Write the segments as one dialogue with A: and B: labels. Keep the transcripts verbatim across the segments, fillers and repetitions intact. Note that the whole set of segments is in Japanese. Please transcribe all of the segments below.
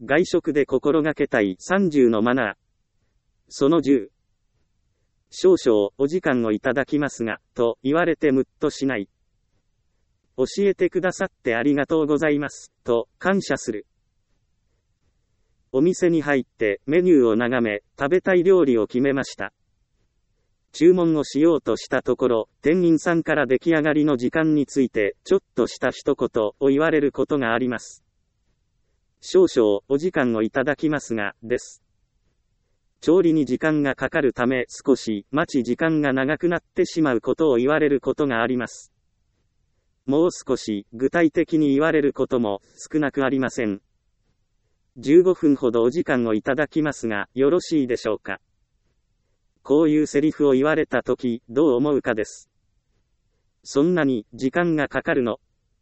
A: 外食で心がけたいさんじゅうのマナー。そのじゅう。少々お時間をいただきますが、と言われてムッとしない。教えてくださってありがとうございます、と感謝する。お店に入ってメニューを眺め、食べたい料理を決めました。注文をしようとしたところ、店員さんから出来上がりの時間について、ちょっとした一言を言われることがあります。少々お時間をいただきますが、です。調理に時間がかかるため少し待ち時間が長くなってしまうことを言われることがあります。もう少し具体的に言われることも少なくありません。じゅうごふんほどお時間をいただきますが、よろしいでしょうか。こういうセリフを言われたとき、どう思うかです。そんなに時間がかかるの？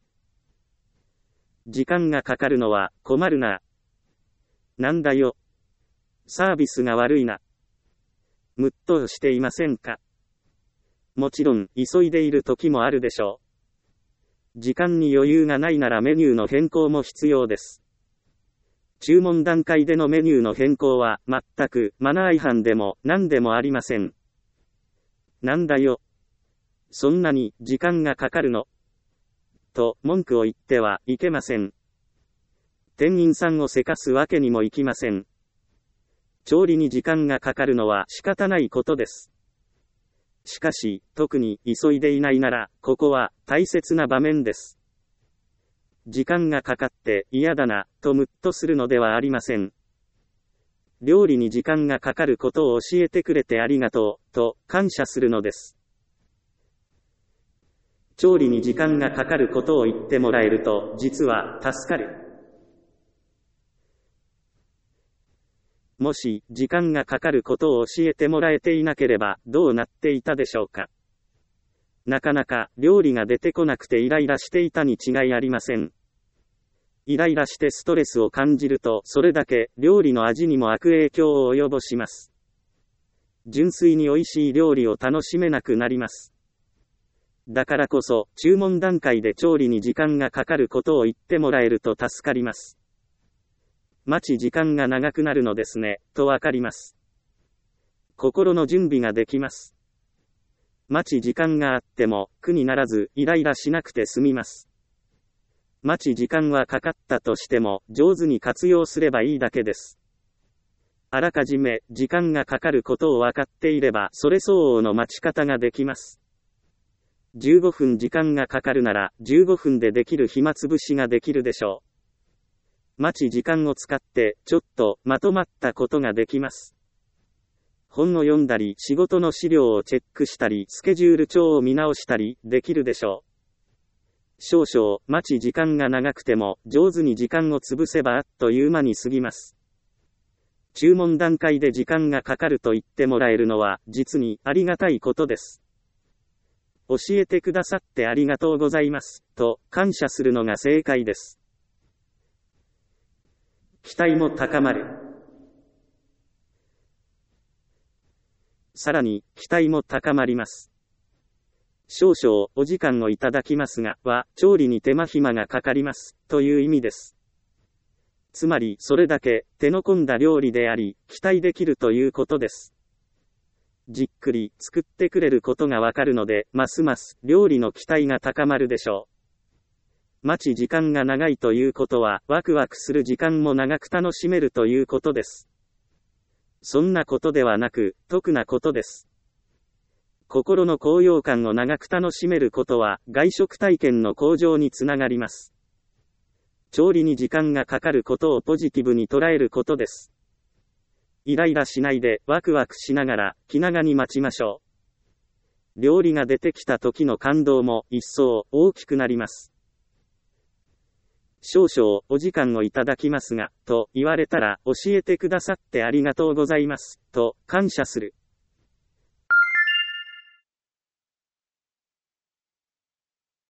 A: 時間がかかるのは困るな。なんだよ。サービスが悪いな。ムッとしていませんか？もちろん、急いでいる時もあるでしょう。時間に余裕がないならメニューの変更も必要です。注文段階でのメニューの変更は、全く、マナー違反でも、何でもありません。なんだよ。そんなに、時間がかかるの？と、文句を言ってはいけません。店員さんをせかすわけにもいきません。調理に時間がかかるのは仕方ないことです。しかし、特に急いでいないなら、ここは大切な場面です。時間がかかって嫌だな、とムッとするのではありません。料理に時間がかかることを教えてくれてありがとう、と感謝するのです。調理に時間がかかることを言ってもらえると、実は助かる。もし、時間がかかることを教えてもらえていなければ、どうなっていたでしょうか。なかなか、料理が出てこなくてイライラしていたに違いありません。イライラしてストレスを感じると、それだけ、料理の味にも悪影響を及ぼします。純粋に美味しい料理を楽しめなくなります。だからこそ、注文段階で調理に時間がかかることを言ってもらえると助かります。待ち時間が長くなるのですね、とわかります。心の準備ができます。待ち時間があっても、苦にならず、イライラしなくて済みます。待ち時間はかかったとしても、上手に活用すればいいだけです。あらかじめ、時間がかかることを分かっていれば、それ相応の待ち方ができます。じゅうごふん時間がかかるなら、じゅうごふんでできる暇つぶしができるでしょう。待ち時間を使って、ちょっと、まとまったことができます。本を読んだり、仕事の資料をチェックしたり、スケジュール帳を見直したり、できるでしょう。少々、待ち時間が長くても、上手に時間を潰せばあっという間に過ぎます。注文段階で時間がかかると言ってもらえるのは、実にありがたいことです。教えてくださってありがとうございます、と感謝するのが正解です。期待も高まる。さらに、期待も高まります。少々お時間をいただきますが、は、調理に手間暇がかかります、という意味です。つまり、それだけ、手の込んだ料理であり、期待できるということです。じっくり、作ってくれることがわかるので、ますます、料理の期待が高まるでしょう。待ち時間が長いということは、ワクワクする時間も長く楽しめるということです。そんなことではなく、得なことです。心の高揚感を長く楽しめることは、外食体験の向上につながります。調理に時間がかかることをポジティブに捉えることです。イライラしないで、ワクワクしながら、気長に待ちましょう。料理が出てきた時の感動も、一層、大きくなります。少々、お時間をいただきますが、と言われたら、教えてくださってありがとうございます、と感謝する。